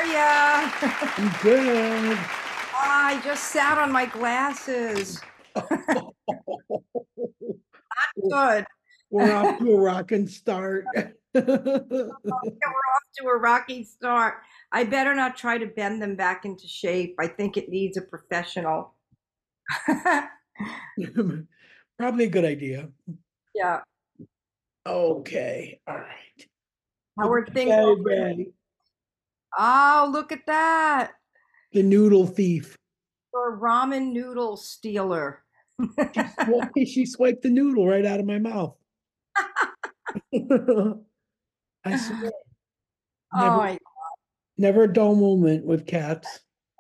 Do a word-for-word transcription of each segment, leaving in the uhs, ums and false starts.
are ya? I'm good. I just sat on my glasses. Good. We're off to a rocking start. We're off to a rocky start. I better not try to bend them back into shape. I think it needs a professional. Probably a good idea. Yeah. Okay, all right. How Look are at things that over? guy, Oh, look at that. the noodle thief. Or ramen noodle stealer. She swiped, she swiped the noodle right out of my mouth. I swear, never, Oh, my never a dull moment with cats.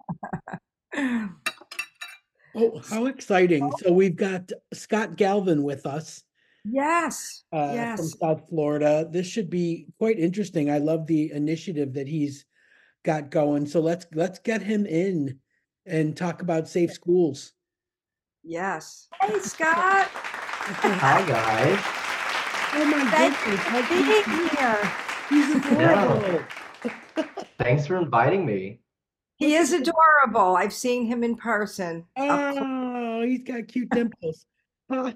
Oh, how exciting. So we've got Scott Galvin with us yes. uh, from Yes. South Florida. This should be quite interesting. I love the initiative that he's got going. So let's let's get him in and talk about safe schools. Yes. Hey, Scott. Oh Hi guys. my Thank you goodness, how for cute. being here. He's No, adorable. thanks for inviting me. He Look at is adorable. I've seen him in person up close. Oh, he's got cute dimples. Hi.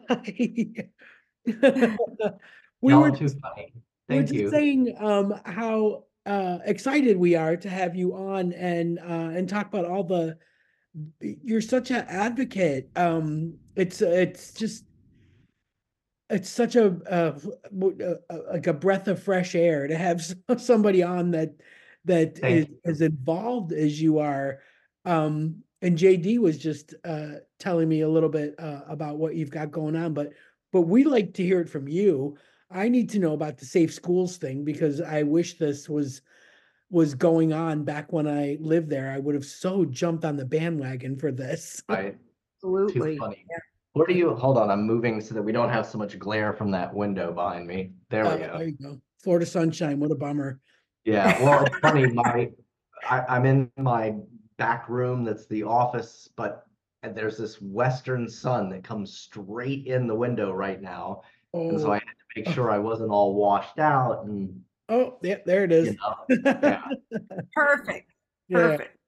We Y'all were are too just, funny. we're Thank just you. saying um how uh excited we are to have you on and uh and talk about all the you're such an advocate. Um it's it's just it's such a, a, a like a breath of fresh air to have somebody on that that is Thank as you. involved as you are. Um, and J D was just uh, telling me a little bit uh, about what you've got going on, but but we like to hear it from you. I need to know about the safe schools thing because I wish this was was going on back when I lived there. I would have so jumped on the bandwagon for this. Right. Too Absolutely. funny. Where do you hold on? I'm moving so that we don't have so much glare from that window behind me. There we Uh, there go. you go. Florida sunshine. What a bummer. Yeah. Well, it's funny. My I, I'm in my back room that's the office, but there's this western sun that comes straight in the window right now. And so I Oh, had to make oh, sure I wasn't all washed out and oh, yeah, there it you is. know, yeah. Perfect. Yeah. Perfect.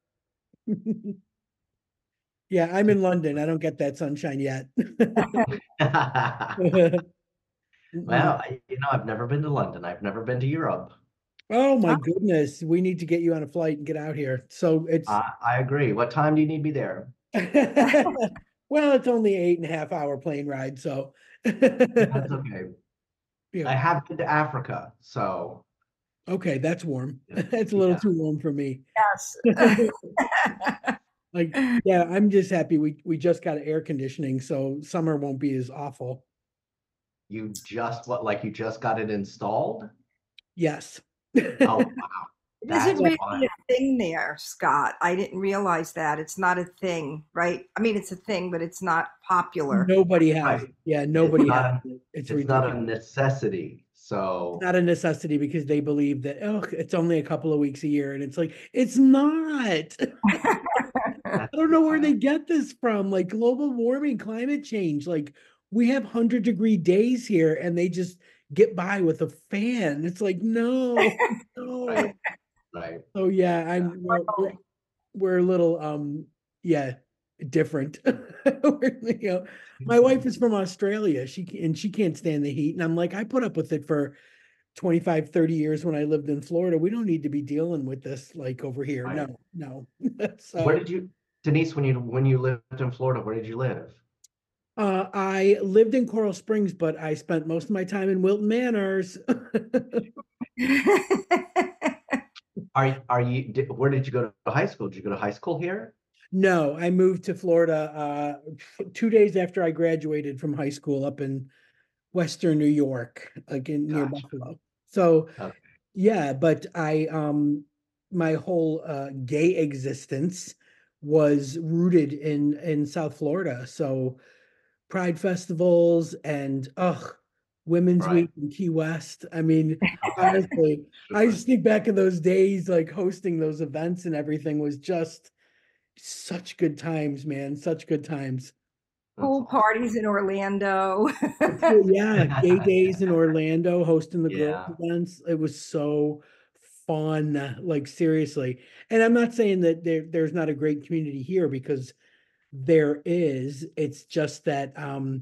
Yeah, I'm in London. I don't get that sunshine yet. Well, I, you know, I've never been to London. I've never been to Europe. Oh my Oh, goodness. We need to get you on a flight and get out here. So it's I, I agree. What time do you need me there? well, it's only eight and a half hour plane ride, so That's okay. yeah. I have been to Africa, so Okay, that's warm. yeah. That's a little Yeah. too warm for me. yes. Like, yeah, I'm just happy we we just got air conditioning, so summer won't be as awful. You just what, like you just got it installed? Yes. Oh, wow. It isn't That's So really fun. a thing there, Scott. I didn't realize that. It's not a thing, right? I mean, it's a thing, but it's not popular. nobody has it. Right. Yeah, It's nobody not has a it. It's it's not a ridiculous. necessity. It's So not a necessity because they believe that oh, it's only a couple of weeks a year, and it's like it's not. I that's don't know where they wild. get this from. Like global warming, climate change. Like we have hundred degree days here, and they just get by with a fan. It's like no, no. Right. Right. So yeah, Yeah. I'm we're we're, we're a little um yeah different. We're, you know, my wife is from Australia. She and she can't stand the heat, and I'm like, I put up with it for twenty-five, thirty years when I lived in Florida. We don't need to be dealing with this like over here. Right. No, no. Where So did you, Denise, when you when you lived in Florida, where did you live? uh, I lived in Coral Springs, but I spent most of my time in Wilton Manors. Are are you did, where did you go to high school? Did you go to high school here? No, I moved to Florida uh, two days after I graduated from high school up in Western New York, like in near Gotcha. Buffalo. So Okay. yeah, but I um my whole uh gay existence was rooted in in South Florida. So Pride festivals and ugh, Women's Right. Week in Key West. I mean, Okay. honestly, I Sure. just think back in those days, like hosting those events and everything was just such good times, man. Such good times. That's Pool awesome. parties in Orlando. The pool, yeah, gay days in Orlando, hosting the girls Yeah. events. It was so fun, like seriously. And I'm not saying that there there's not a great community here, because there is. It's just that um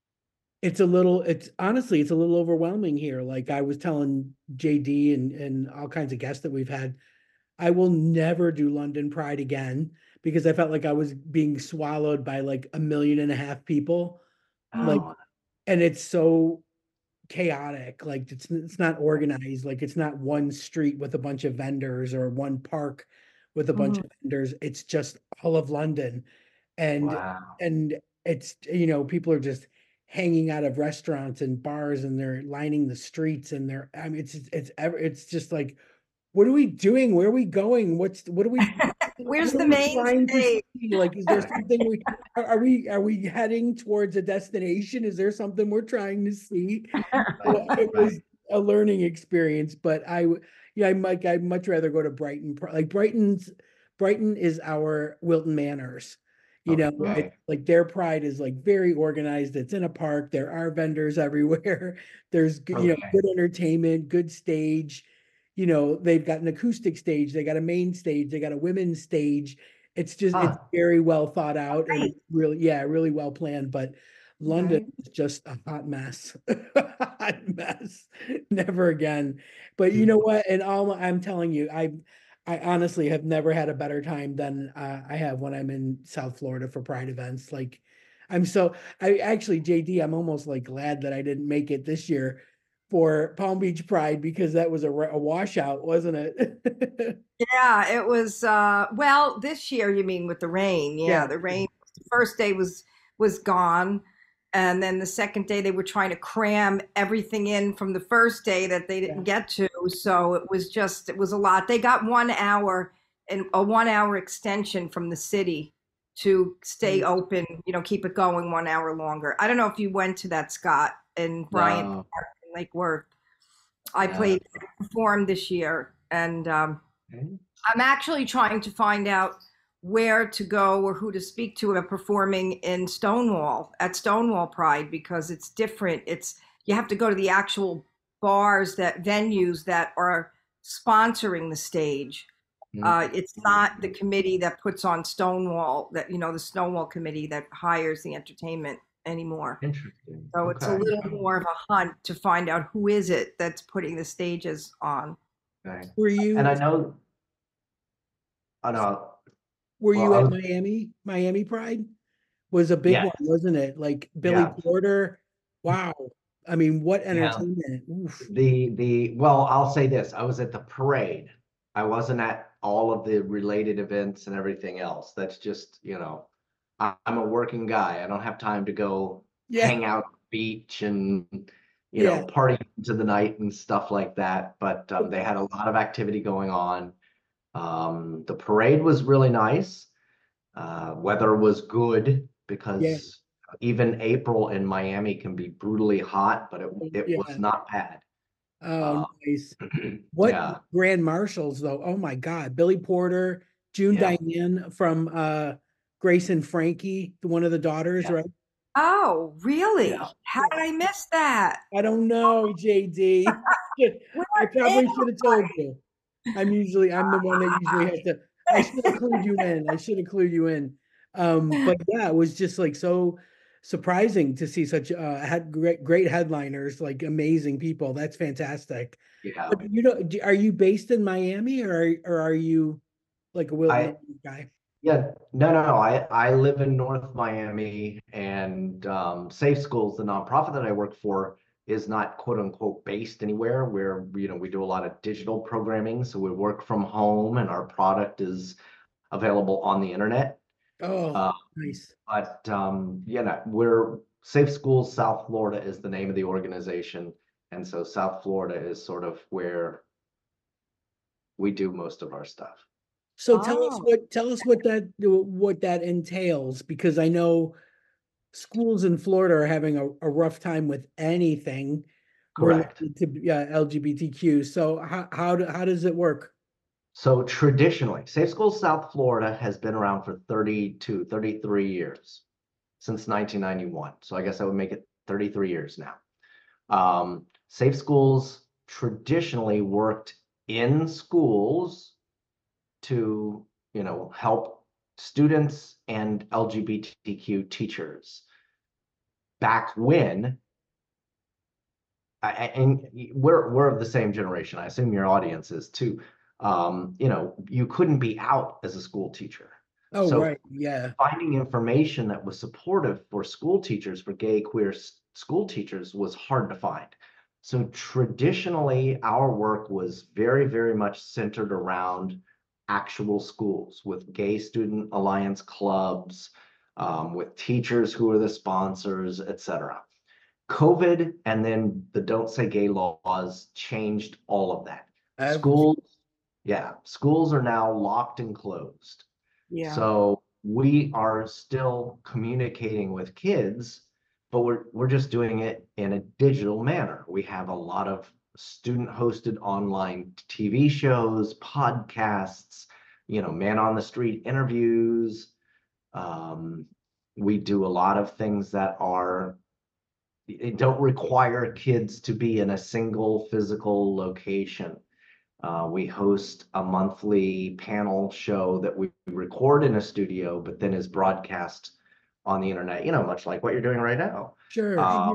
it's a little, it's honestly, it's a little overwhelming here. Like I was telling J D and and all kinds of guests that we've had, I will never do London Pride again, because I felt like I was being swallowed by like a million and a half people. Like, Oh, and it's so chaotic. Like it's it's not organized. Like it's not one street with a bunch of vendors or one park with a bunch Mhm. of vendors. It's just all of London. And wow. and it's, you know, people are just hanging out of restaurants and bars, and they're lining the streets, and they're, I mean, it's it's ever it's just like, what are we doing? Where are we going? What's what are we Where's what are the we main trying to stage? see? Like, is there something we are, are we are we heading towards a destination? Is there something we're trying to see? Right, So it right. was a learning experience, but I, w- yeah, I might, I'd much rather go to Brighton. Pri- Like Brighton's, Brighton is our Wilton Manors. You know, it's Okay. like their Pride is like very organized. It's in a park. There are vendors everywhere. There's, good- you know, Okay. good entertainment, good stage. You know, they've got an acoustic stage. They got a main stage. They got a women's stage. It's just, it's Huh. very well thought out and Great. it's really, yeah, really well planned. But London Right. is just a hot mess. Hot mess. Never again. But you know what? And all I'm telling you, I I honestly have never had a better time than uh, I have when I'm in South Florida for Pride events. Like I'm so I actually, J D, I'm almost like glad that I didn't make it this year for Palm Beach Pride, because that was a, a washout, wasn't it? Yeah, it was uh well, this year you mean with the rain. Yeah, Yeah. the rain the first day was was gone. And then the second day they were trying to cram everything in from the first day that they Yeah. didn't get to. So it was just it was a lot. They got one hour and a one hour extension from the city to stay Nice. open, you know, keep it going one hour longer. I don't know if you went to that, Scott, in Bryant No. Park in Lake Worth. I Yeah. played performed this year, and um Okay. I'm actually trying to find out where to go or who to speak to about performing in Stonewall at Stonewall Pride, because it's different. It's you have to go to the actual bars, that venues that are sponsoring the stage. Uh, it's not the Mhm. committee that puts on Stonewall, that you know the Stonewall committee that hires the entertainment anymore. Interesting. So it's a Okay. little more of a hunt to find out who is it that's putting the stages on. Okay. Were And I you know, oh no, were well, you I at was, Miami? Miami Pride was a big yes, one, wasn't it? Like Billy yeah, Porter. Wow. I mean, what yeah. entertainment. Oof. The, the, well, I'll say this, I was at the parade. I wasn't at all of the related events and everything else. That's just, you know, I, I'm a working guy. I don't have time to go Yeah. hang out on the beach and, you Yeah. know, party into the night and stuff like that. But um, they had a lot of activity going on. Um, the parade was really nice. Uh, weather was good Yeah. because even April in Miami can be brutally hot, but it it was Yeah. not bad. Oh, Uh, nice. What yeah, grand marshals though? Oh my God. Billy Porter, June yeah, Diane from uh Grace and Frankie, the one of the daughters, yeah, right? Oh, really? yeah. How Yeah. did I miss that? I don't know, J D. Where I is probably should have told you. I'm usually I'm the one that usually has to. I should have clued you in. I should have clued you in. Um, but yeah, it was just like so surprising to see such uh had great great headliners, like amazing people. That's fantastic. Yeah. But you know, do- are you based in Miami, or or are you like a Wilton I guy? yeah, no, no, no. I I live in North Miami, and um, Safe Schools, the nonprofit that I work for, is not quote unquote based anywhere. Where you know we do a lot of digital programming, so we work from home, and our product is available on the internet. Oh, Uh, nice. but um, you know, we're Safe Schools South Florida is the name of the organization, and so South Florida is sort of where we do most of our stuff. So tell us Oh, what tell us what that what that entails, because I know schools in Florida are having a, a rough time with anything Correct. related to yeah, L G B T Q. So how how do, how does it work? So traditionally, Safe Schools South Florida has been around for thirty-two, thirty-three years since nineteen ninety-one. So I guess I would make it thirty-three years now. Um, Safe Schools traditionally worked in schools to, you know, help students and L G B T Q teachers. Back when, I, I- and we're we're of the same generation. I assume your audience is too. Um, you know, you couldn't be out as a school teacher. Oh, So right. Yeah. finding information that was supportive for school teachers, for gay, queer s- school teachers, was hard to find. So traditionally, our work was very, very much centered around actual schools with gay student alliance clubs, um, with teachers who are the sponsors, et cetera. COVID and then the Don't Say Gay laws changed all of that. Every, Schools, yeah, schools are now locked and closed. Yeah. So we are still communicating with kids, but we're we're just doing it in a digital manner. We have a lot of student hosted online T V shows, podcasts, you know, man on the street interviews. Um, we do a lot of things that are it don't require kids to be in a single physical location. Uh, we host a monthly panel show that we record in a studio, but then is broadcast on the internet, you know, much like what you're doing right now. sure. Uh, Mhm.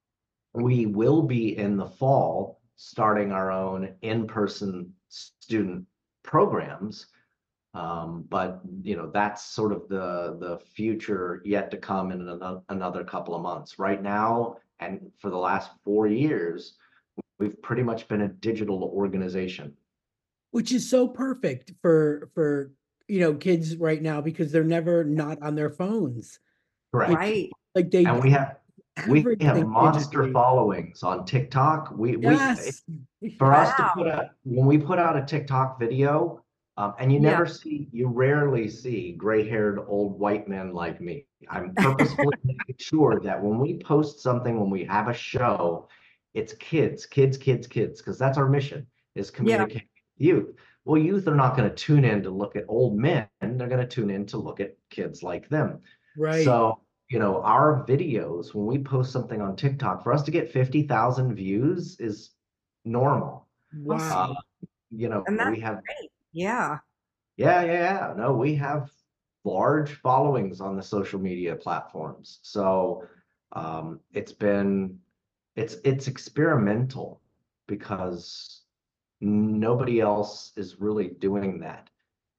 we will be in the fall starting our own in-person student programs. Um, but you know, that's sort of the the future yet to come in another, another couple of months. Right now, and for the last four years, we've pretty much been a digital organization. Which is so perfect for for you know kids right now because they're never not on their phones. You know, Correct. Right. like they And we have we have everything monster digitally. followings on TikTok. We we Yes. for Yes. us to put Wow. a when we put out a TikTok video, um, and you Yeah. never see, you rarely see gray-haired old white men like me. I'm purposefully making sure that when we post something, when we have a show, it's kids, kids, kids, kids, because that's our mission is Yeah. communicating with youth. Well, youth are not going to tune in to look at old men. They're going to tune in to look at kids like them. Right. So, you know, our videos, when we post something on TikTok, for us to get fifty thousand views is normal. Uh, Wow. you know, And that's we have, great. Yeah. yeah, yeah, yeah. No, we have large followings on the social media platforms. So um, it's been, it's it's experimental because nobody else is really doing that.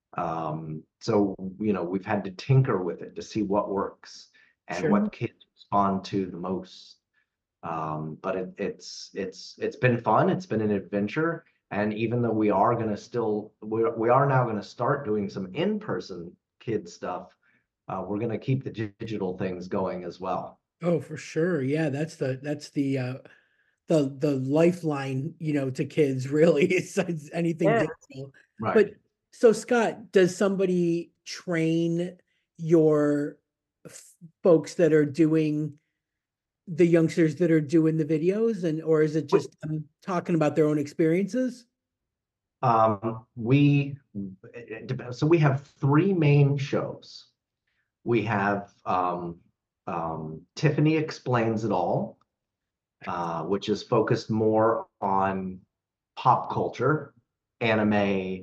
Um, so, you know, we've had to tinker with it to see what works and Sure. Mhm. what kids respond to the most. Um, but it, it's it's it's been fun. It's been an adventure. And even though we are going to still we we are now going to start doing some in-person kid stuff, uh, we're going to keep the digital things going as well. Oh, for sure. Yeah, that's the that's the uh the the lifeline, you know, to kids really is anything Yeah. digital. Right. But so Scott, does somebody train your f- folks that are doing the youngsters that are doing the videos and or is it We, just um, talking about their own experiences? um, we it depends. So we have three main shows. We have um, um, Tiffany Explains It All, uh, which is focused more on pop culture, anime,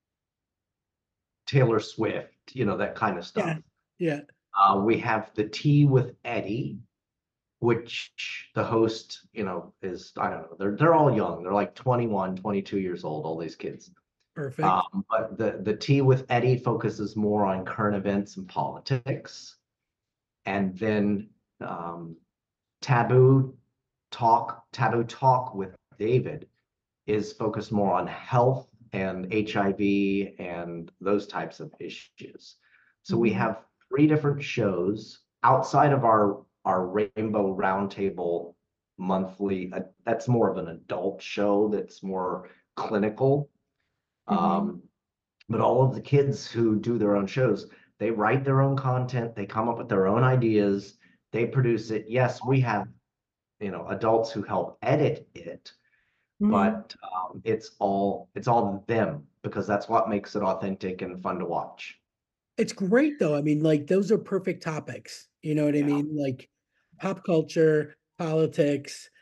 Taylor Swift, you know, that kind of Yeah. stuff. Yeah. Uh, we have the Tea with Eddie, which the host, you know, is, I don't know, they're they're all young. They're like twenty-one, twenty-two years old, all these kids. Perfect. Um, but the the Tea with Eddie focuses more on current events and politics. And then um, Taboo Talk, Taboo Talk with David is focused more on health and H I V and those types of issues. So we Mhm. have three different shows outside of our our Rainbow Roundtable monthly. Uh, that's more of an adult show that's more clinical. Mhm. Um, but all of the kids who do their own shows, they write their own content, they come up with their own ideas, they produce it. Yes, we have, you know, adults who help edit it, Mhm. but um, it's all it's all them because that's what makes it authentic and fun to watch. It's great though. I mean, like those are perfect topics. You know what I Yeah. mean? Like pop culture, politics,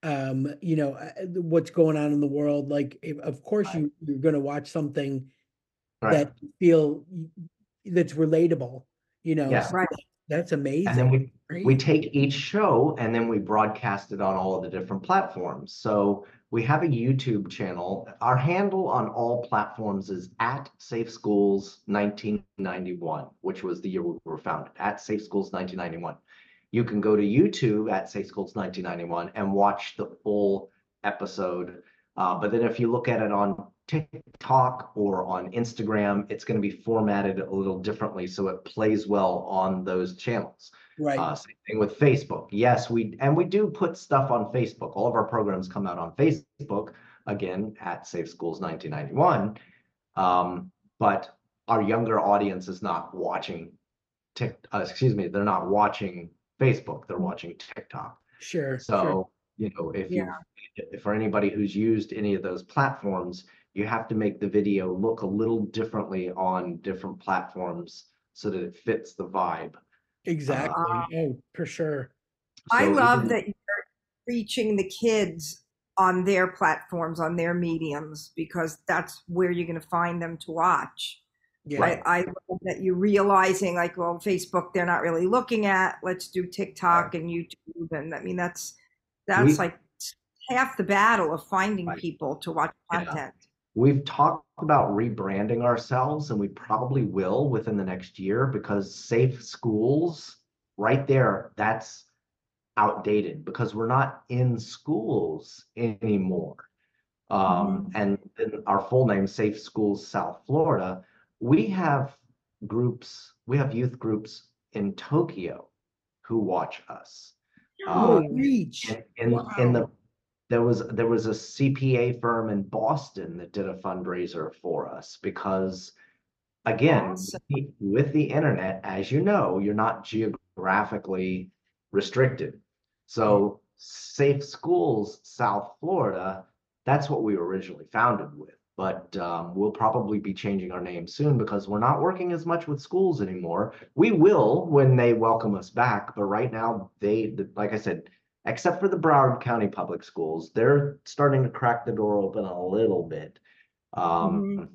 um, you know, uh, what's going on in the world. Like, if, of course, Right. you you're going to watch something Right. that you feel y- that's relatable. You know, Yeah. so Right. that's And then amazing. we we Great. take each show and then we broadcast it on all of the different platforms. So we have a YouTube channel. Our handle on all platforms is at Safe Schools nineteen ninety-one, which was the year we were founded, at Safe Schools nineteen ninety-one. You can go to YouTube at Safe Schools nineteen ninety-one and watch the full episode. Uh, but then if you look at it on TikTok or on Instagram, it's going to be formatted a little differently so it plays well on those channels. Right. Uh, same thing with Facebook. Yes, we and we do put stuff on Facebook. All of our programs come out on Facebook, again at Safe Schools nineteen ninety-one. Um, but our younger audience is not watching Tik, uh, excuse me, they're not watching Facebook, they're watching TikTok. Sure. Sure. So, you know, if Yeah. you, if for anybody who's used any of those platforms, you have to make the video look a little differently on different platforms so that it fits the vibe. Uh, Exactly. Oh, for sure. I so love even, that you're reaching the kids on their platforms, on their mediums, because that's where you're going to find them to watch. Yeah. Right. I, I love that you're realizing, like, well, Facebook, they're not really looking at. Let's do TikTok right. and YouTube. And I mean, that's that's we, like half the battle of finding right. people to watch Yeah. content. We've talked about rebranding ourselves, and we probably will within the next year because Safe Schools, right there, that's outdated because we're not in schools anymore. Um, Mhm. and then our full name, Safe Schools South Florida, we have groups, we have youth groups in Tokyo who watch us. Uh, Oh, reach. in, in, in Wow. the there was there was a C P A firm in Boston that did a fundraiser for us because again, Awesome. with the, with the internet, as you know, you're not geographically restricted. So Safe Schools South Florida, that's what we were originally founded with. But um, we'll probably be changing our name soon because we're not working as much with schools anymore. We will when they welcome us back, but right now they, like I said, except for the Broward County Public Schools, they're starting to crack the door open a little bit. Um, Mhm.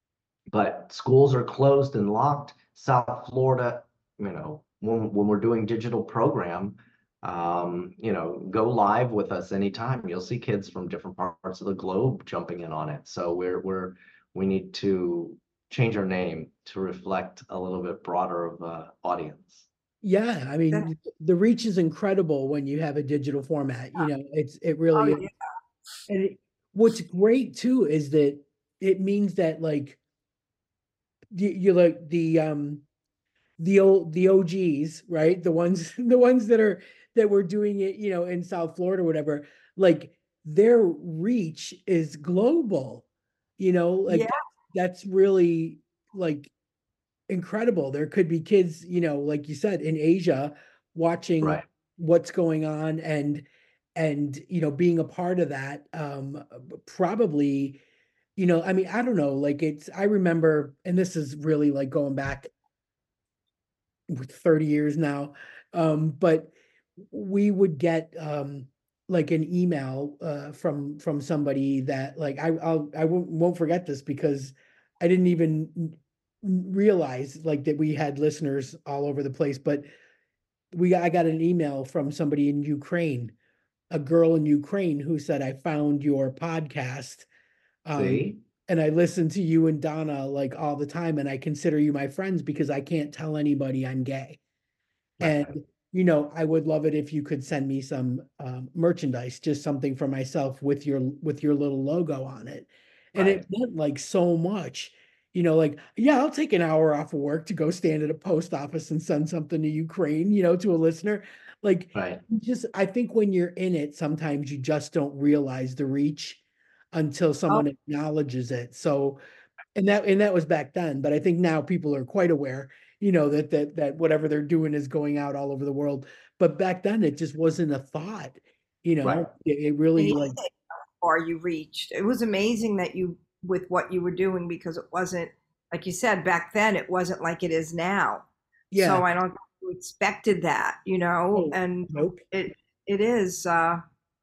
but schools are closed and locked. South Florida, you know, when when we're doing digital program, um, you know, go live with us anytime. You'll see kids from different parts of the globe jumping in on it. So we're we're we need to change our name to reflect a little bit broader of uh, audience. Yeah, I That- mean, the reach is incredible when you have a digital format. You know, it's it oh, really is. yeah. And it, what's great too is that it means that like you, you like the um the old the O Gs, right? The ones the ones that are that were doing it, you know, in South Florida or whatever, like their reach is global. You know, like Yeah. that, that's really like incredible. There could be kids, you know, like you said, in Asia watching Right. what's going on and and you know being a part of that. Um probably, you know, I mean, I don't know, like it's I remember, and this is really like going back with thirty years now. Um, but we would get um like an email uh from from somebody that like I I'll I won't, won't forget this because I didn't even n- realize like that we had listeners all over the place. But we got, I got an email from somebody in Ukraine, a girl in Ukraine who said, I found your podcast. Um, See? and I listen to you and Donna like all the time, and I consider you my friends because I can't tell anybody I'm gay. And, Right. you know, I would love it if you could send me some um, merchandise, just something for myself with your with your little logo on it. And Right. it meant like so much, you know, like, yeah, I'll take an hour off of work to go stand at a post office and send something to Ukraine, you know, to a listener. Like, Right. just I think when you're in it, sometimes you just don't realize the reach until Oh, someone acknowledges it. So, and that and that was back then, but I think now people are quite aware, you know, that that that whatever they're doing is going out all over the world. But back then it just wasn't a thought, you Right. know. It, it really amazing like how far you reached. It was amazing that you, with what you were doing, because it wasn't, like you said, back then, it wasn't like it is now. yeah. So I don't think you expected that, you know, Oh, and nope. it it is uh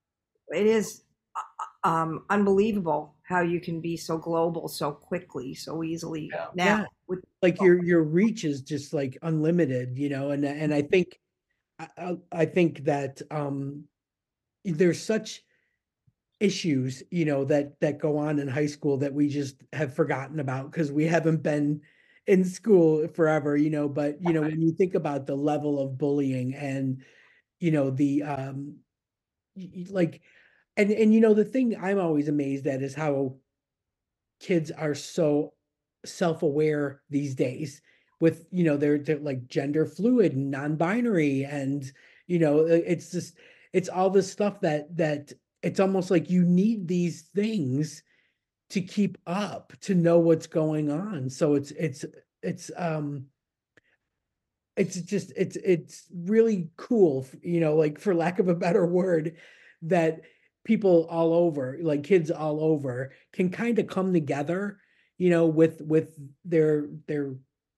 it is uh, um, unbelievable how you can be so global so quickly, so easily Yeah. now Yeah. with Like your your reach is just like unlimited, you know, and and I think I, I I think that um there's such issues, you know, that that go on in high school that we just have forgotten about because we haven't been in school forever, you know, but you know, when you think about the level of bullying and you know the um y- y- like and and you know the thing I'm always amazed at is how kids are so self-aware these days with you know they're, they're like gender fluid and non-binary and you know uh, it's just it's all this stuff that that it's almost like you need these things to keep up to know what's going on so it's it's it's um it's just it's it's really cool f- you know like for lack of a better word that people all over like kids all over can kind of come together you know with with their their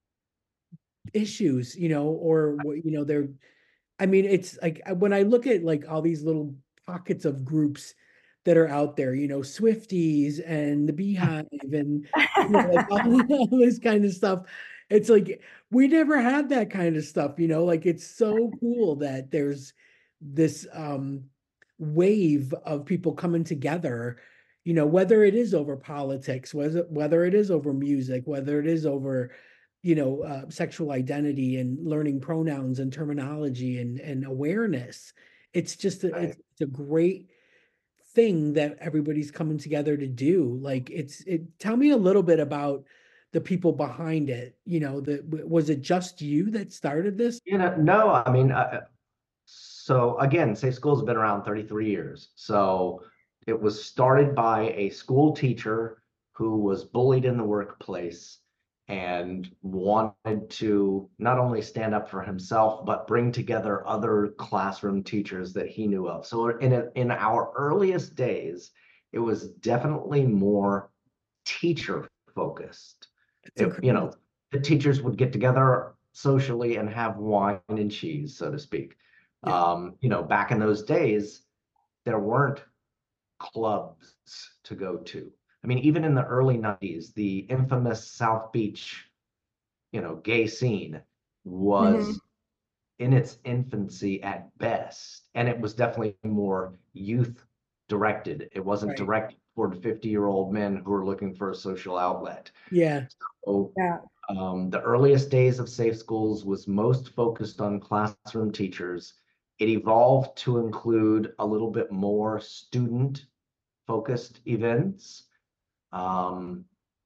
issues you know or what you know their I mean it's like uh, when I look at like all these little pockets of groups that are out there you know Swifties and the Beehive and you know like all, all this kind of stuff it's like we never had that kind of stuff you know like it's so cool that there's this um wave of people coming together you know whether it is over politics whether whether it is over music whether it is over you know uh, sexual identity and learning pronouns and terminology and and awareness it's just a, Right. it's, it's a great thing that everybody's coming together to do like it's it tell me a little bit about the people behind it you know the was it just you that started this You know, no, I mean, uh, so again, Safe Schools have been around thirty-three years. So it was started by a school teacher who was bullied in the workplace and wanted to not only stand up for himself, but bring together other classroom teachers that he knew of. So in a, in our earliest days, it was definitely more teacher focused. it's It, you incredible know, the teachers would get together socially and have wine and cheese, so to speak. yeah Um, you know, back in those days, there weren't clubs to go to. I mean, even in the early nineties, the infamous South Beach, you know, gay scene Mhm. was in its infancy at best. And it was definitely more youth directed. It wasn't right directed toward fifty year old men who were looking for a social outlet. yeah So, Yeah. um, the earliest days of Safe Schools was most focused on classroom teachers. It evolved to include a little bit more student focused events. Um,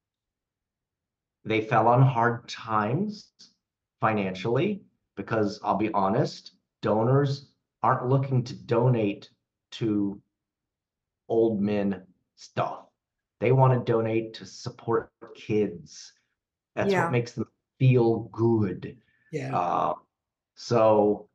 they fell on hard times financially because I'll be honest, donors aren't looking to donate to old men stuff. They want to donate to support kids. That's what Yeah. makes them feel good. yeah Uh, so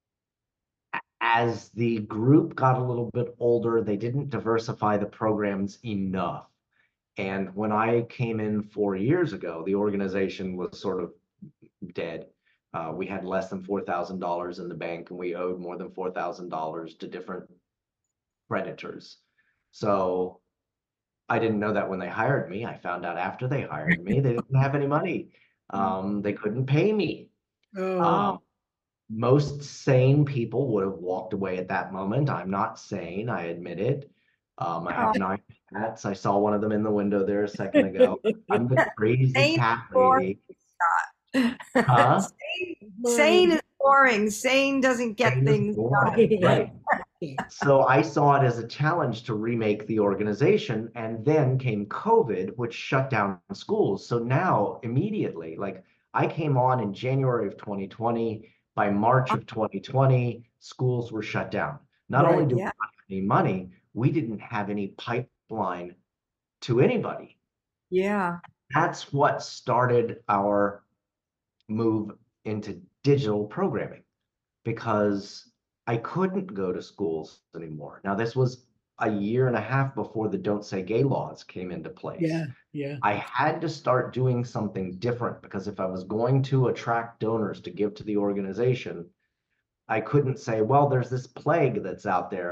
as the group got a little bit older, they didn't diversify the programs enough. And when I came in four years ago, the organization was sort of dead. Uh, we had less than four thousand dollars in the bank, and we owed more than four thousand dollars to different creditors. So I didn't know that when they hired me. I found out after they hired me, they didn't have any money. Um, they couldn't pay me. oh Um, Oh, most sane people would have walked away at that moment. I'm not sane, I admit it. Um, I oh, have nine cats. I saw one of them in the window there a second ago. I'm the crazy sane is cat boring, lady. Scott. Huh? Sane, sane Right. is boring. Sane doesn't get Sane is things done. boring, right? So I saw it as a challenge to remake the organization. And then came COVID, which shut down schools. So now, immediately, like I came on in January of twenty twenty. By March of twenty twenty, schools were shut down. Not only Right. do we Yeah. not have any money, we didn't have any pipeline to anybody. Yeah. That's what started our move into digital programming because I couldn't go to schools anymore. Now, this was a year and a half before the Don't Say Gay laws came into place. Yeah. Yeah. I had to start doing something different because if I was going to attract donors to give to the organization, I couldn't say, well, there's this plague that's out there.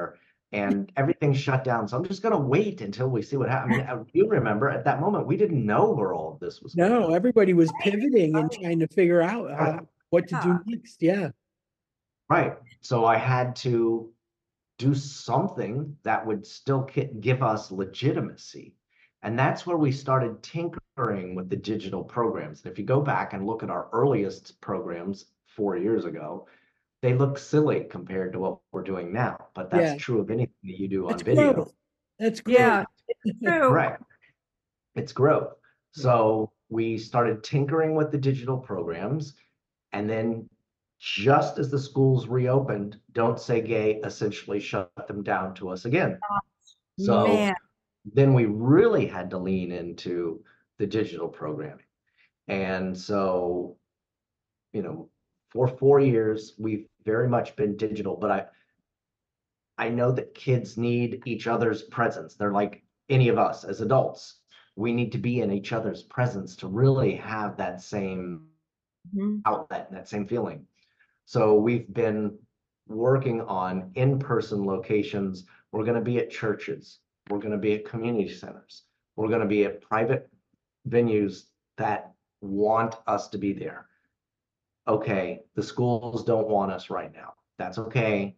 and everything's shut down. So I'm just going to wait until we see what happens. I mean, uh, you remember at that moment, we didn't know where all of this was going. No, everybody was pivoting and trying to figure out Right. uh, what to Yeah. do next. Yeah. Right. So I had to do something that would still ki- give us legitimacy. And that's where we started tinkering with the digital programs. And if you go back and look at our earliest programs four years ago, they look silly compared to what we're doing now. But that's Yeah. true of anything that you do on That's video. growth. That's growth. Yeah, it's true. Right. It's growth. So we started tinkering with the digital programs, and then just as the schools reopened, Don't Say Gay essentially shut them down to us again. So Man, then we really had to lean into the digital programming. And so, you know, for four years, we've very much been digital, but I I know that kids need each other's presence. They're like any of us as adults. We need to be in each other's presence to really have that same mhm. outlet and that same feeling. So we've been working on in-person locations. We're going to be at churches. We're going to be at community centers. We're going to be at private venues that want us to be there. Okay, the schools don't want us right now. That's okay.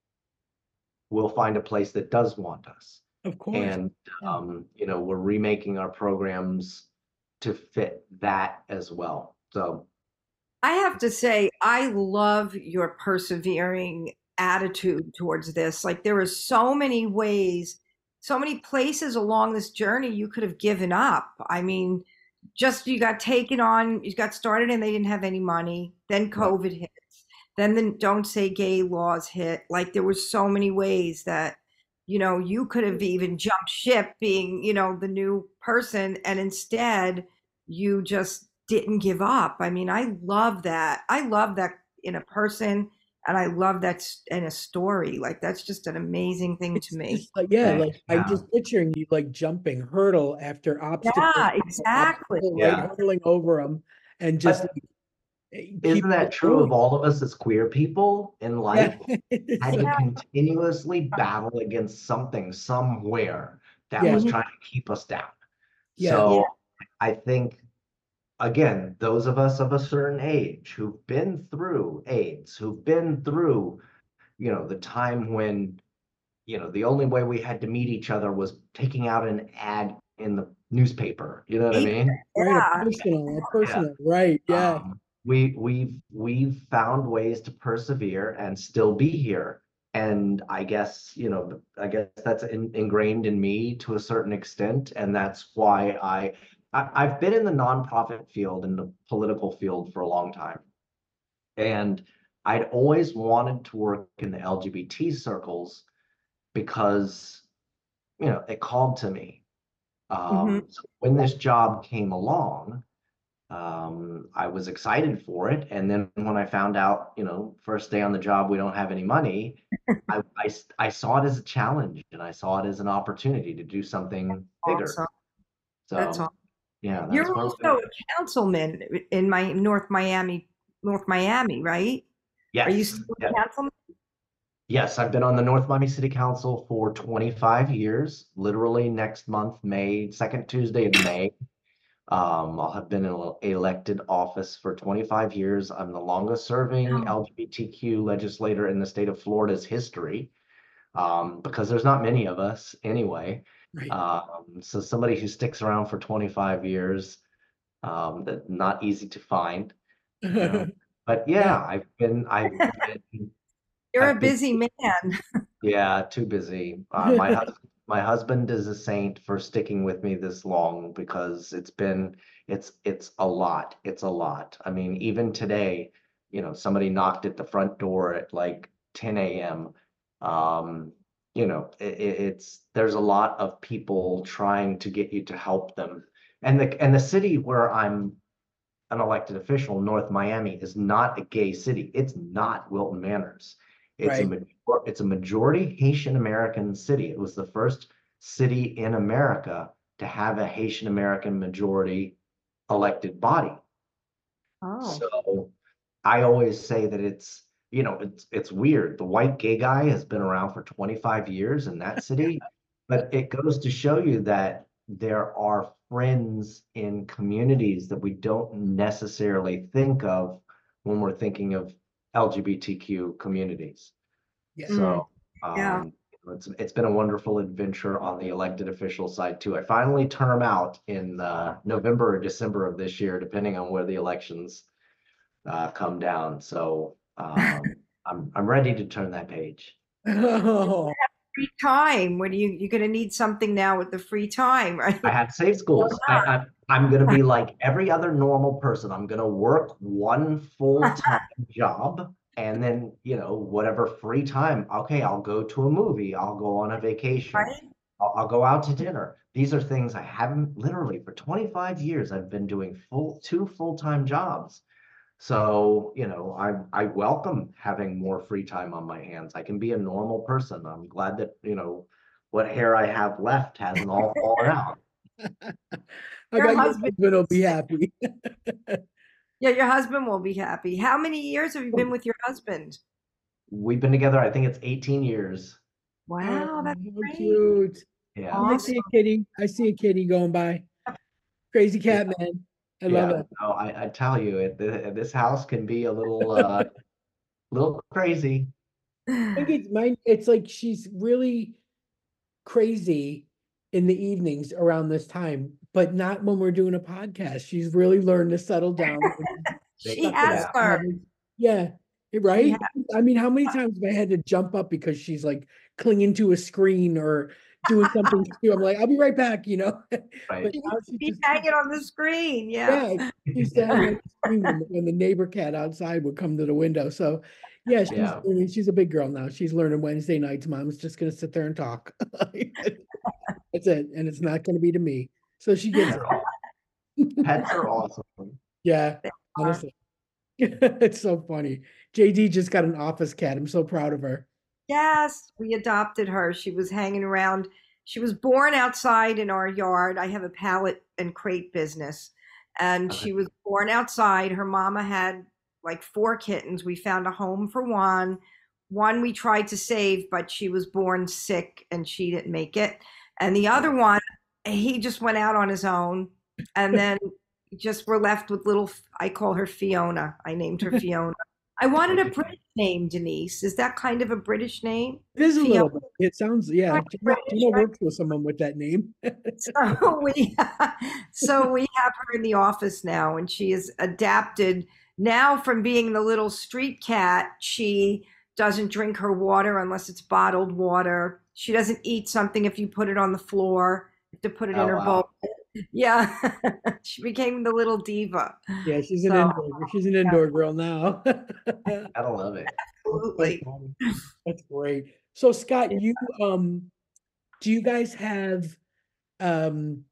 We'll find a place that does want us. Of course. And, Yeah. um, you know, we're remaking our programs to fit that as well. So I have to say, I love your persevering attitude towards this. Like, there are so many ways, so many places along this journey you could have given up. I mean, just you got taken on, you got started and they didn't have any money. Then COVID hits. Then the Don't Say Gay laws hit. Like, there were so many ways that, you know, you could have even jumped ship being, you know, the new person. And instead, you just didn't give up. I mean, I love that. I love that in a person, and I love that s- in a story. Like, that's just an amazing thing It's to me. just like, yeah, Thanks. like I'm Yeah. just picturing you like jumping hurdle after obstacle, Yeah, after exactly. obstacle, right? Yeah. Hurtling over them and just But like, eh, keep isn't that true going. of all of us as queer people in life? Yeah. It's Had to like, continuously battle against something somewhere that Yeah. was Mhm. trying to keep us down. Yeah. So I think, again, those of us of a certain age who've been through AIDS, who've been through, you know, the time when, you know, the only way we had to meet each other was taking out an ad in the newspaper. You know what I mean? right. A Yeah. personal, a personal, right. Yeah. Um, we we've we've found ways to persevere and still be here. And I guess, you know, I guess that's in, ingrained in me to a certain extent. And that's why I, I I've been in the nonprofit field and the political field for a long time. And I'd always wanted to work in the L G B T circles because, you know, it called to me. Mhm. Um, so when this job came along, um, I was excited for it. And then when I found out, you know, first day on the job, we don't have any money, I, I, I saw it as a challenge and I saw it as an opportunity to do something bigger. Awesome. That's So, awesome. yeah, that's You're where also we're a councilman in my North Miami, North Miami, right? Are you Yes, still yeah. a councilman? Yes, I've been on the North Miami City Council for twenty-five years, literally next month, May, second Tuesday of May. Um, I'll have been in an elected office for twenty-five years. I'm the longest serving Wow. L G B T Q legislator in the state of Florida's history, um, because there's not many of us anyway. Right. Um, so somebody who sticks around for twenty-five years, um, that not easy to find, you know. But yeah, I've been, I've been, You're a I've been busy man. yeah, too busy. Uh, my hus my husband is a saint for sticking with me this long because it's been it's it's a lot. It's a lot. I mean, even today, you know, somebody knocked at the front door at like ten a m. Um, you know, it, it's there's a lot of people trying to get you to help them. And the and the city where I'm an elected official, North Miami, is not a gay city. It's not Wilton Manors. It's a Right. major, it's a majority Haitian American city. It was the first city in America to have a Haitian American majority elected body. Oh, So I always say that it's you know, it's it's weird. The white gay guy has been around for twenty-five years in that city, but it goes to show you that there are friends in communities that we don't necessarily think of when we're thinking of L G B T Q communities. Yeah. Mm, So yeah. um, it's it's been a wonderful adventure on the elected official side too. I finally term out in uh, November or December of this year, depending on where the elections uh, come down. So um, I'm I'm ready to turn that page. Oh, Free time. What do you, you're going to need something now with the free time, I right? have safe schools. I, I I'm gonna be like every other normal person. I'm gonna work one full-time job and then, you know, whatever free time. Okay, I'll go to a movie, I'll go on a vacation, Right? I'll, I'll go out to dinner. These are things I haven't literally for twenty-five years. I've been doing full two full-time jobs. So, you know, I I welcome having more free time on my hands. I can be a normal person. I'm glad that, you know, what hair I have left hasn't all fallen out. I Your bet your husband, husband will be happy. yeah, your husband will be happy. How many years have you been with your husband? We've been together, I think it's eighteen years. Oh, Wow, that's how great. cute. Yeah. Oh, I see Awesome. a kitty. I see a kitty going by. Crazy Yeah. cat, man. I love Yeah. it. No, I, I tell you, it, th- this house can be a little, uh, little crazy. I think it's mine. It's like she's really crazy in the evenings around this time, but not when we're doing a podcast. She's really learned to settle down. She They- Stuff it has Yeah. out. learned. Yeah, She right. has. I mean, how many times have I had to jump up because she's like clinging to a screen or doing something stupid? I'm like, I'll be right back, you know. But Right. She now needs to she be just, hanging on the screen. Yeah. yeah, she used to hang on the screen when, when the neighbor cat outside would come to the window. So, yeah, she's Yeah. learning- she's a big girl now. She's learning Wednesday nights. Mom's just gonna sit there and talk. That's it, and it's not gonna be to me. So she gets They're all- it. Pets are awesome. Yeah, They are. honestly, it's so funny. J D just got an office cat. I'm so proud of her. Yes, we adopted her. She was hanging around. She was born outside in our yard. I have a pallet and crate business, and Okay. she was born outside. Her mama had like four kittens. We found a home for one. One we tried to save, but she was born sick and she didn't make it. And the other Oh, one, he just went out on his own. And then just we're left with little, I call her Fiona. I named her Fiona. I wanted a okay. British name, Denise. Is that kind of a British name? It is a Fiona, little bit. It sounds, yeah. kind of Gina, British, Gina right? works with someone with that name. So we, so we have her in the office now, and she is adapted now from being the little street cat. She doesn't drink her water unless it's bottled water. She doesn't eat something if you put it on the floor. You have to put it in Oh, her wow. bowl. Yeah, she became the little diva. Yeah, she's an So indoor. She's an yeah, indoor girl now. I love it. So absolutely. funny. That's great. So Scott, you um, do you guys have um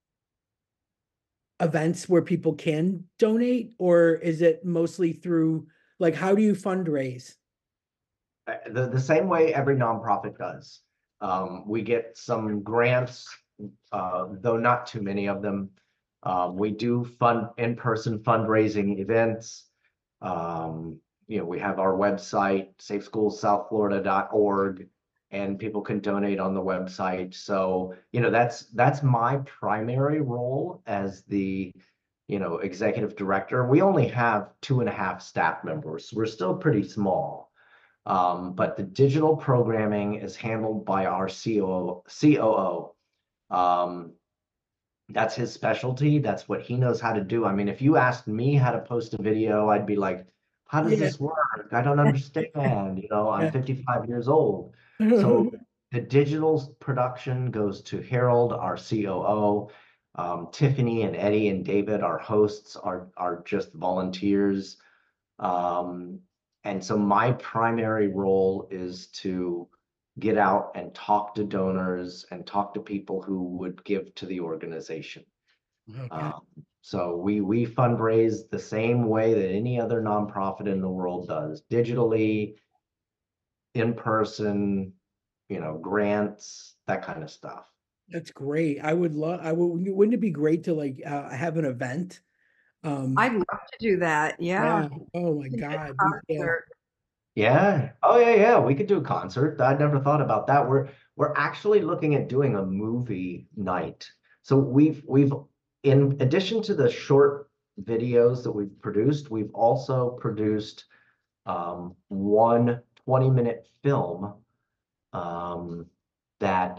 events where people can donate, or is it mostly through like how do you fundraise? Uh, The, the same way every nonprofit does. Um, we get some grants, uh, though not too many of them. Um, we do fund in-person fundraising events. Um, you know, we have our website, safe schools south florida dot org, and people can donate on the website. So, you know, that's that's my primary role as the, you know, executive director. We only have two and a half staff members. We're still pretty small. Um, but the digital programming is handled by our C O O, C O O. Um, that's his specialty. That's what he knows how to do. I mean, if you asked me how to post a video, I'd be like, how does Yeah. this work? I don't understand. You know, I'm Yeah. fifty-five years old. So the digital production goes to Harold, our C O O. Um, Tiffany and Eddie and David, our hosts, are are just volunteers. Um, and so my primary role is to get out and talk to donors and talk to people who would give to the organization. Okay. Um, so we we fundraise the same way that any other nonprofit in the world does, digitally, in person, you know, grants, that kind of stuff. That's great. I would love, I would, wouldn't it be great to like uh, have an event? Um, I'd love to do that. Yeah. yeah. Oh my We did God. a We, yeah. concert. Yeah. Oh yeah, yeah. We could do a concert. I'd never thought about that. We're we're actually looking at doing a movie night. So we've we've in addition to the short videos that we've produced, we've also produced um, one twenty minute film um, that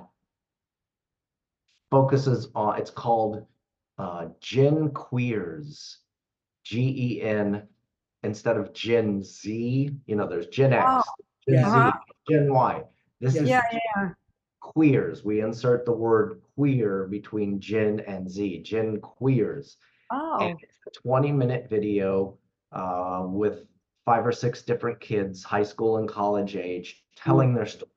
focuses on, it's called uh, Gen Queers, G E N, instead of Gen Z, you know, there's Gen Oh, X, Gen Yeah, uh-huh. Z, Gen Y. This yes. is Yeah, Gen yeah. Queers. We insert the word queer between Gen and Z, Gen Queers. And Oh, it's a twenty minute video uh, with five or six different kids, high school and college age, Ooh. telling their stories.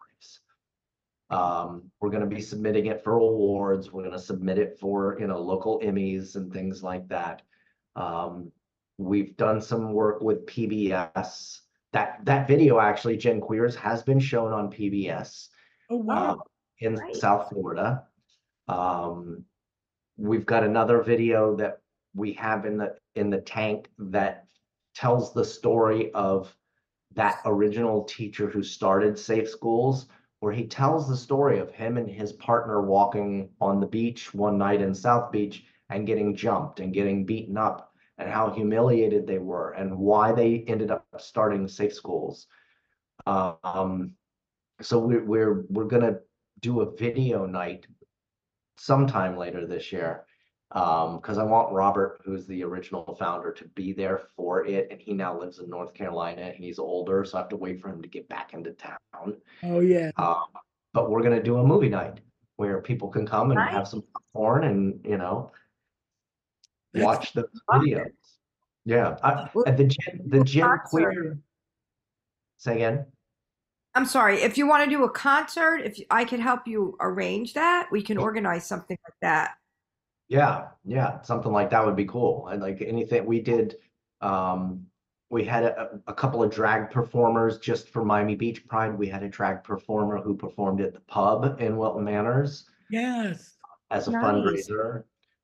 Um, we're going to be submitting it for awards. We're going to submit it for, you know, local Emmys and things like that. Um, we've done some work with P B S. That that video actually, Gen Queers, has been shown on P B S Oh, oh, wow. um, in great. South Florida. Um, we've got another video that we have in the in the tank that tells the story of that original teacher who started Safe Schools, where he tells the story of him and his partner walking on the beach one night in South Beach and getting jumped and getting beaten up and how humiliated they were and why they ended up starting Safe Schools. Um, so we're we're we're gonna do a video night sometime later this year. Um, because I want Robert, who's the original founder, to be there for it. And he now lives in North Carolina and he's older, so I have to wait for him to get back into town. Oh, yeah. Um, but we're gonna do a movie night where people can come and Nice. have some popcorn and, you know, That's watch those Love videos. it. Yeah. I, Well, and the Gen, do the a Gen concert. Queer, say again. I'm sorry. If you want to do a concert, if you- I could help you arrange that, we can organize something like that. Yeah, yeah, something like that would be cool. And like anything we did, um, we had a, a couple of drag performers just for Miami Beach Pride. We had a drag performer who performed at the pub in Wilton Manors yes. as a Nice. fundraiser.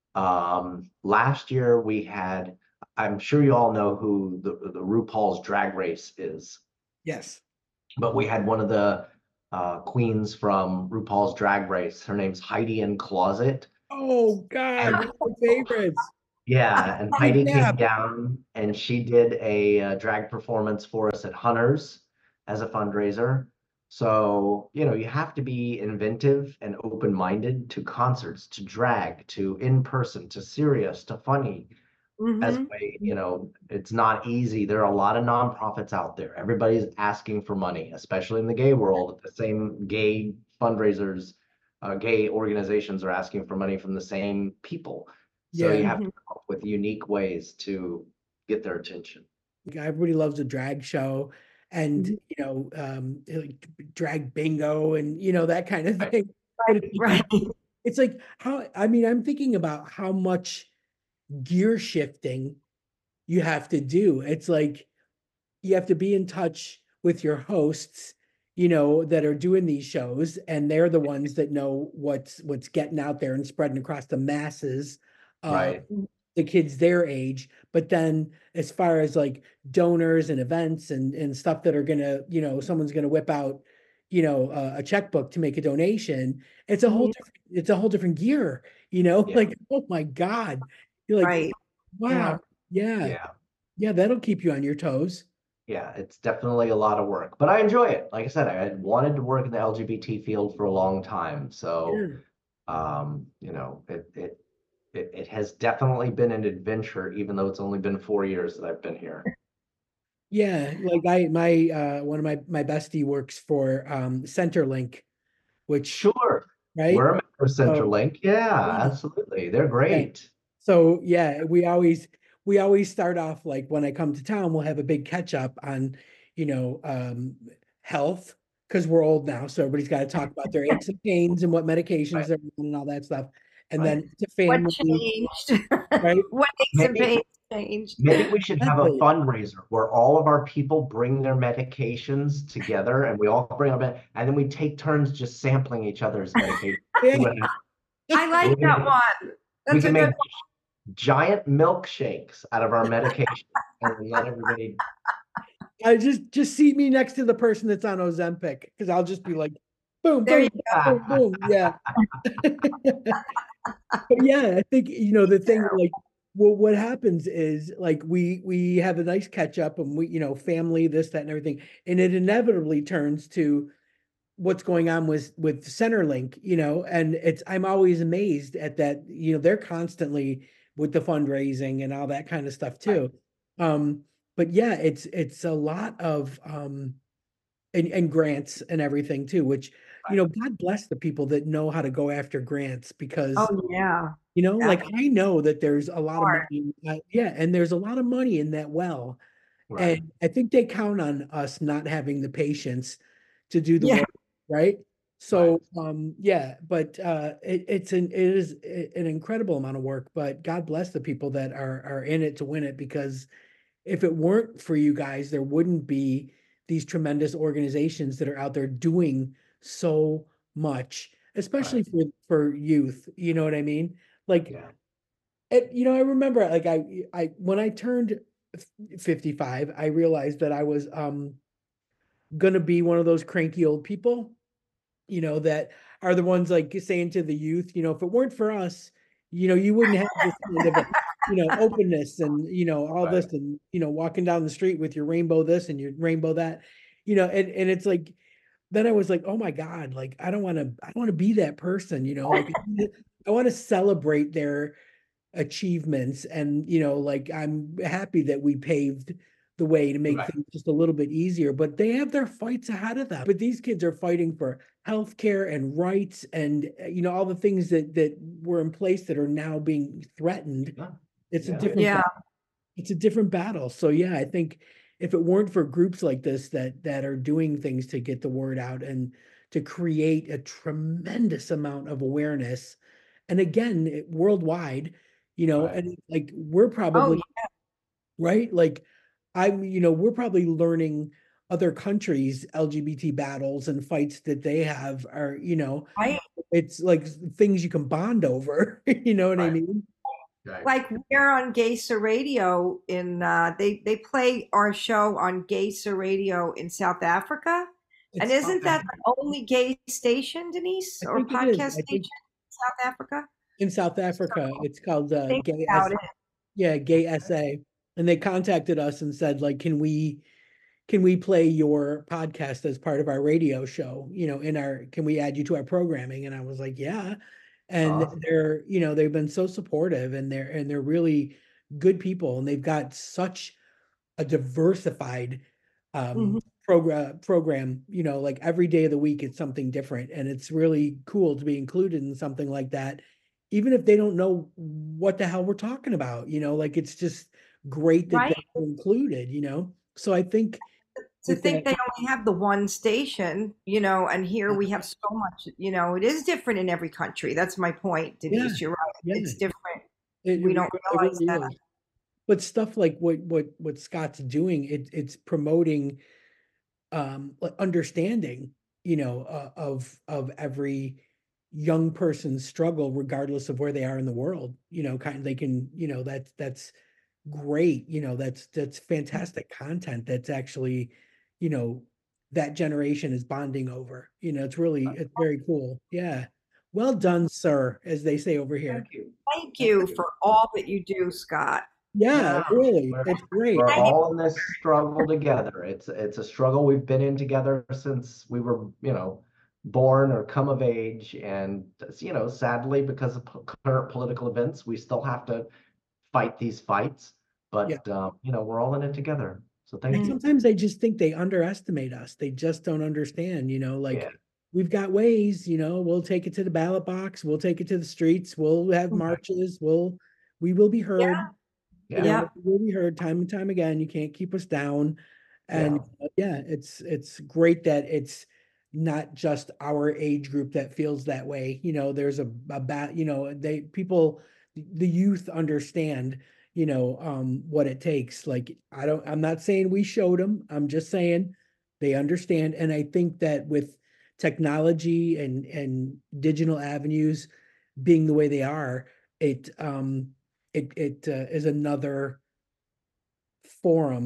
Um, last year we had, I'm sure you all know who the, the RuPaul's Drag Race is, Yes. but we had one of the uh, queens from RuPaul's Drag Race. Her name's Heidi N Closet. Oh, God. And One of my favorites. yeah, and Big Heidi came gap. down and she did a uh, drag performance for us at Hunter's as a fundraiser. So, you know, you have to be inventive and open-minded to concerts, to drag, to in person, to serious, to funny. As a Mm-hmm. way, you know, it's not easy. There are a lot of nonprofits out there. Everybody's asking for money, especially in the gay world. The same gay fundraisers, uh, gay organizations are asking for money from the same people. So Yeah. you have Mm-hmm. to come up with unique ways to get their attention. Everybody loves a drag show and, Mm-hmm. you know, um, like drag bingo and, you know, that kind of Right. thing. But it's Right, like, right. it's like how, I mean, I'm thinking about how much gear shifting you have to do. It's like you have to be in touch with your hosts, you know, that are doing these shows, and they're the ones that know what's what's getting out there and spreading across the masses, uh, Right. the kids their age. But then as far as like donors and events and and stuff that are gonna, you know, someone's gonna whip out, you know, uh, a checkbook to make a donation, it's a whole Mhm. different, it's a whole different gear, you know, Yeah. like, oh my God. You're like, Right. wow, Yeah. yeah, Yeah. yeah, that'll keep you on your toes. Yeah. It's definitely a lot of work, but I enjoy it. Like I said, I had wanted to work in the L G B T field for a long time. So, Yeah. um, you know, it, it It, it has definitely been an adventure, even though it's only been four years that I've been here. Yeah, like I my uh one of my my bestie works for um Centerlink, which Sure. right? We're a member of So Centerlink. Yeah, yeah, absolutely. They're yeah. great. So yeah, we always we always start off like when I come to town, we'll have a big catch up on, you know, um health because we're old now, so everybody's got to talk about their aches and pains and what medications Right, they're on and all that stuff. And right. then to What family, changed? right? What aches and Maybe pains changed? maybe we should have a Exactly. fundraiser where all of our people bring their medications together and we all bring them in, and then we take turns just sampling each other's medication. See Yeah. what happens. I like We can that make, one. we That's a can good make giant milkshakes out of our medication and let everybody. I just just seat me next to the person that's on Ozempic because I'll just be like, boom, There you boom, boom, boom. Yeah. But yeah, I think you know the thing like well, what happens is like we we have a nice catch up and we you know family this that and everything and it inevitably turns to what's going on with with Centerlink, you know, and it's I'm always amazed at that, you know, they're constantly with the fundraising and all that kind of stuff Right, too. Um, but yeah, it's it's a lot of um and, and grants and everything too, which, you right. know, God bless the people that know how to go after grants because, Oh yeah, you know, that's like I know that there's a lot of hard. money, uh, yeah, and there's a lot of money in that well. Right. And I think they count on us not having the patience to do the Yeah, work, right? Right. So, um, yeah, but uh, it, it's an it is a- an incredible amount of work. But God bless the people that are are in it to win it because if it weren't for you guys, there wouldn't be these tremendous organizations that are out there doing so much, especially Right. for for youth. You know what I mean? Like Yeah. it, you know, I remember like I I when I turned fifty-five, I realized that I was um gonna be one of those cranky old people, you know, that are the ones like saying to the youth, you know, if it weren't for us, you know, you wouldn't have this kind of a, you know, openness and, you know, all Right. this and, you know, walking down the street with your rainbow this and your rainbow that, you know, and and it's like then I was like, oh my God, like I don't want to, I don't want to be that person, you know, like I want to celebrate their achievements and you know like I'm happy that we paved the way to make Right. things just a little bit easier but they have their fights ahead of them but these kids are fighting for healthcare and rights and uh, you know all the things that that were in place that are now being threatened Yeah. it's a Yeah. different yeah. ba- it's a different battle so yeah I think if it weren't for groups like this that that are doing things to get the word out and to create a tremendous amount of awareness and again it- worldwide you know Right. and like we're Oh probably right like I'm you know we're probably learning other countries L G B T battles and fights that they have are you know yeah. it's like things you can bond over you know what I Right. mean Right. Like we're on Gaysa Radio in uh they they play our show on Gaysa Radio in South Africa. And it's isn't Okay. that the only gay station, Denise, I or think it is podcast I station think in South Africa? in South So Africa it's called uh think gay about S it. yeah gay Okay. S A and they contacted us and said like can we can we play your podcast as part of our radio show? You know, in our, can we add you to our programming? And I was like, yeah. And Awesome. they're, you know, they've been so supportive and they're, and they're really good people and they've got such a diversified um Mhm. program program, you know, like every day of the week it's something different. And it's really cool to be included in something like that, even if they don't know what the hell we're talking about, you know, like it's just great that Right? they're included, you know. So I think To that think that they only have the one station, you know, and here we have so much, you know, it is different in every country. That's my point, yeah, Denise. You're right. yeah, It's different. it, We it, don't it realize really that. is. But stuff like what what what Scott's doing, it it's promoting um like understanding, you know, uh, of of every young person's struggle, regardless of where they are in the world. You know, kind of they can, you know, that's that's great. You know, that's that's fantastic content. That's actually, you know, that generation is bonding over. You know, it's really it's very cool. Yeah. Well done, sir, as they say over here. Thank you. Thank Thank you you. for all that you do, Scott. Yeah, Yeah. really. We're It's great. we're Thank you. all in this struggle together. It's it's a struggle we've been in together since we were, you know, born or come of age. And you know, sadly, because of po- current political events, we still have to fight these fights. Yeah. But um, you know, we're all in it together. So thank And Mm. you. sometimes I just think they underestimate us. They just don't understand, you know, like Yeah. we've got ways, you know, we'll take it to the ballot box, we'll take it to the streets, we'll have marches, we'll we will be Yeah, heard, you Yeah. know, yeah, we will be heard time and time again. You can't keep us down. And Yeah. uh, yeah, it's it's great that it's not just our age group that feels that way. You know, there's a about, you know, they people the youth understand, you know, um what it takes. Like I don't I'm not saying we showed them. I'm just saying they understand. And I think that with technology and and digital avenues being the way they are, it um it it uh, is another forum,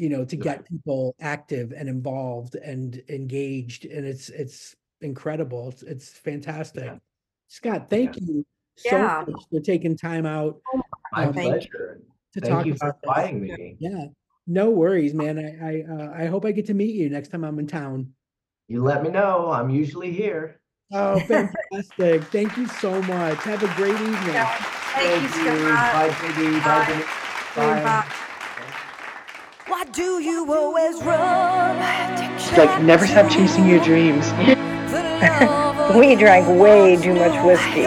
you know, to get Right. people active and involved and engaged. And it's, it's incredible. It's, it's fantastic. Yeah. Scott, thank Yeah. you so Yeah. much for taking time out My um, Thank pleasure. to Thank talk you for about this. inviting me. Yeah, no worries, man. I, I, uh, I hope I get to meet you next time I'm in town. You let me know. I'm usually here. Oh, fantastic. Thank you so much. Have a great evening. Yeah. Thank you, Scott. Bye, J D. Bye, Bye. Denise. Bye. Bye. Why do you always run? It's like never stop chasing your dreams. We drank way too much whiskey.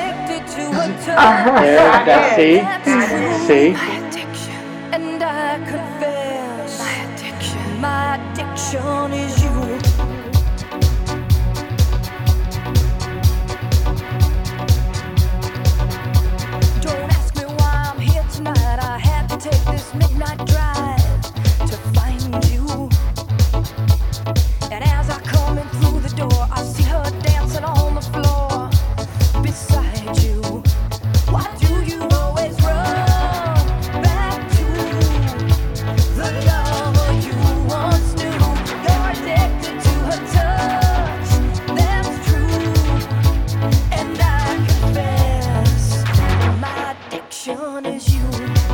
Yeah, that's, see? See? And I confess, my addiction is you. Don't ask me why I'm here tonight. I had to take this midnight drive to find you. And as I come in through the door, I see her dancing on the floor beside you. Why do you always run back to the lover you once knew? You're addicted to her touch, that's true. And I confess, my addiction is you.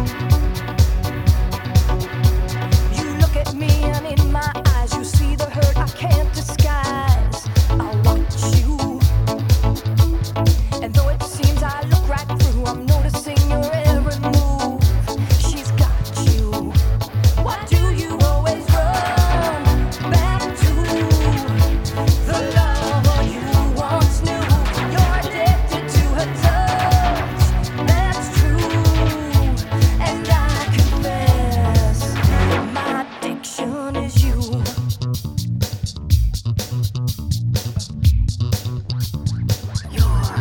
You look at me and in my eyes you see the hurt I can't disguise. I watch you, and though it seems I look right through, I'm noticing your every move. She's got you. Why do you always run back to the lover you once knew? You're addicted to her touch, that's true. And I confess, my addiction is you. You're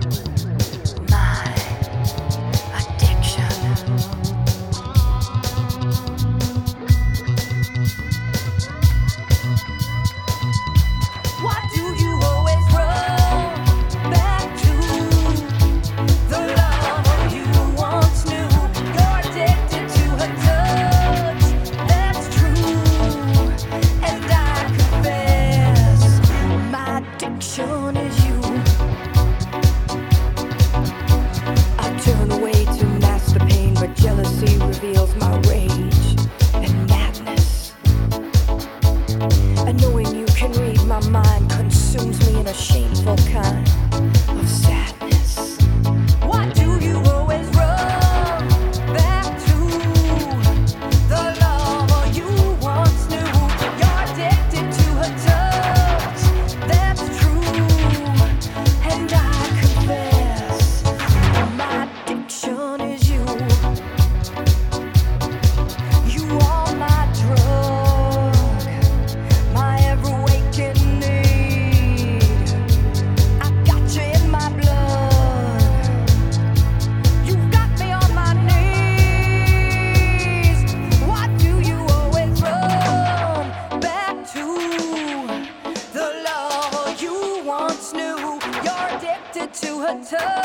my addiction. Why do you always run back to the lover you once knew? You're addicted to her touch, that's true. And I confess, my addiction is you. I turn away to mask the pain, but jealousy reveals my rage and madness. And knowing you can read my mind consumes me in a shameful kind of sadness. Why do you always run back to the lover you once knew? You're addicted to her touch, that's true. And I confess, my addiction is you. You are my drug, my ever waking need. I got you in my blood. You've got me on my knees. Why do you always run back to the lover you once knew? You're addicted to her touch.